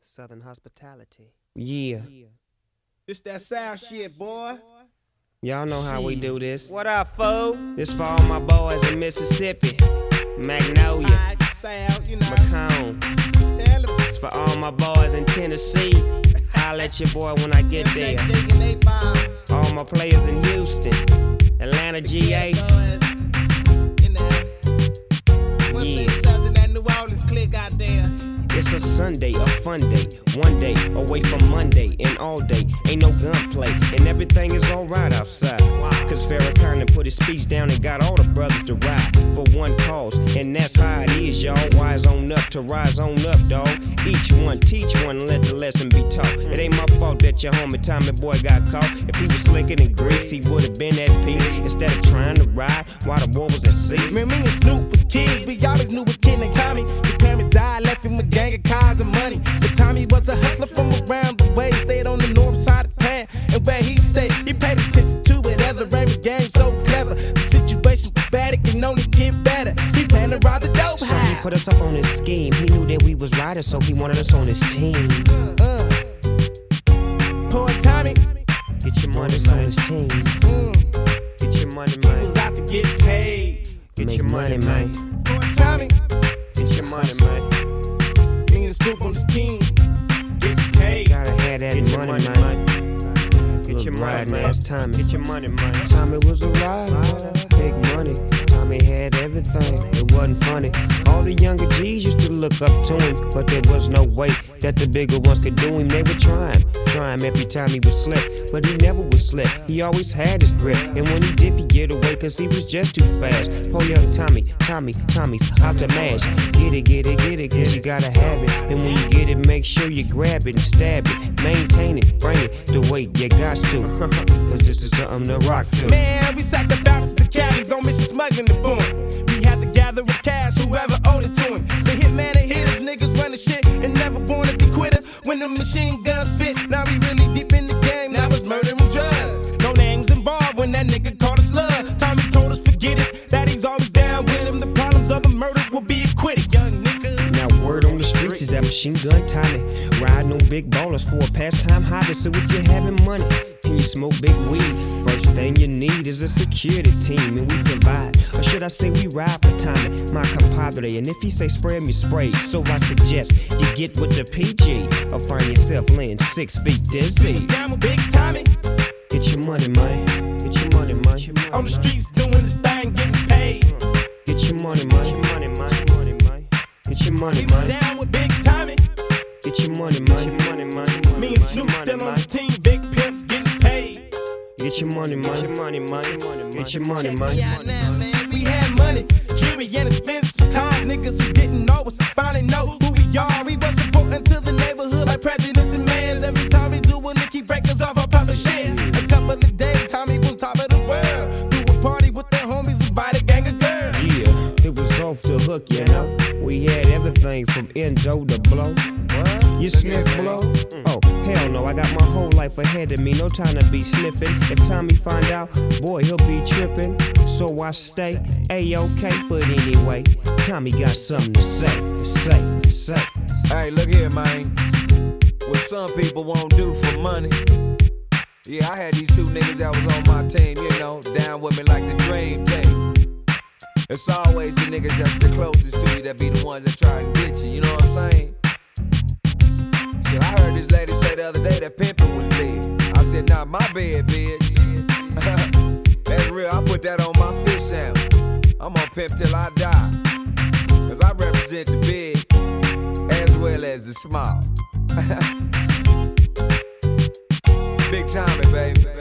Southern hospitality. Yeah. It's that South shit, boy. Y'all know how we do this. What up, fool? This for all my boys in Mississippi, Magnolia, South, you know. Macomb. Tell them. It's for all my boys in Tennessee. Holla at your boy when I get there. All my players in Houston, Atlanta, GA. Yeah. It's a Sunday, a fun day, one day away from Monday, and all day ain't no gunplay, and everything is alright outside. Cause Farrakhan put his speech down and got all the brothers to ride for one cause, and that's how it is, y'all. Wise on up to rise on up, dawg. Each one teach one, let the lesson be taught. It ain't my fault that your homie Tommy boy got caught. If he was slicker than grease, he would've been at peace instead of trying to ride while the war was at sea. Man, me and Snoop was kids, we always knew a kid named Tommy. His parents died, left him with gang of cars and money. But Tommy was a hustler from around the way, stayed on the north side of town. And where he stayed, he paid attention to whatever ran his game so clever. The situation was bad, it can only get better. He planned to rob the dope house. So he put us up on his scheme. He knew that we was riders, so he wanted us on his team. Poor Tommy, get your money on his team. Get your money, man. He was out to get paid. Get your money, man. Poor Tommy, get your money, man. Me and Snoop on his team. Get paid. Gotta have that money, man. Get your money, man. It's Tommy. Get your money, man. Tommy was a rider, big money. Tommy had everything. It wasn't funny. All the younger G's used to look up to him, but there was no way that the bigger ones could do him. They would try him every time he would slip, but he never would slip. He always had his grip, and when he did, he'd get away, cause he was just too fast. Poor young Tommy's out to mash. Get it, cause you gotta have it. And when you get it, make sure you grab it and stab it. Maintain it, bring it the way you got to. Cause this is something to rock to. Man, we sacked the bounces to caddies on mission smuggling the phone. We had to gather with cash, whoever owed it to him. The hitman and hitters, niggas running shit and never born to be quitters. When the machine guns fit, now we really deep in the game. Now it's murder and drugs. No names involved when that nigga called us slug. Tommy told us forget it, that he's always down with him. The problems of a murder will be acquitted, young nigga. Now word on the streets is that machine gun Tommy riding on big ballers for a pastime hobby. So if you're having money and you smoke big weed, first thing you need is a security team, and we provide, or should I say we ride for Tommy, my compadre. And if he say spray him, you spray. So I suggest you get with the PG or find yourself laying 6 feet dizzy. Was down with Big Tommy. Get your money, man. Get your money, man. On the streets doing this thing, getting paid. Get your money, man. Get your money, man. Get your money, man. He was man. down with Big Tommy. Get your money, man. Get your money, man. Me and Snoop still on the team, big pimps getting paid. Get your money, man. Get your money, man. Get your money, man. We had money, jewelry and expensive cars. Niggas who didn't know us finally know who we are. We was important to the neighborhood like presidents and mayors. Every time we do a lick, he break us off our public share. A couple of days, Tommy was top of the world. Do a party with the homies, invite a gang of girls. Yeah, it was off the hook, you know. We had everything from endo to blow. You sniff blow? Oh, hell no, I got my whole life ahead of me, no time to be sniffing. If Tommy find out, boy, he'll be tripping. So I stay A-OK, but anyway, Tommy got something to say. Hey, look here, man. What some people won't do for money. Yeah, I had these 2 niggas that was on my team, you know, down with me like the dream team. It's always the niggas that's the closest to you that be the ones that try to get you, you know what I'm saying? Shit, I heard this lady say the other day that pimping was dead. I said, nah, my bed, bitch. That's real, I put that on my fish sample. I'm gonna pimp till I die. Cause I represent the big as well as the small. Big Tommy, baby.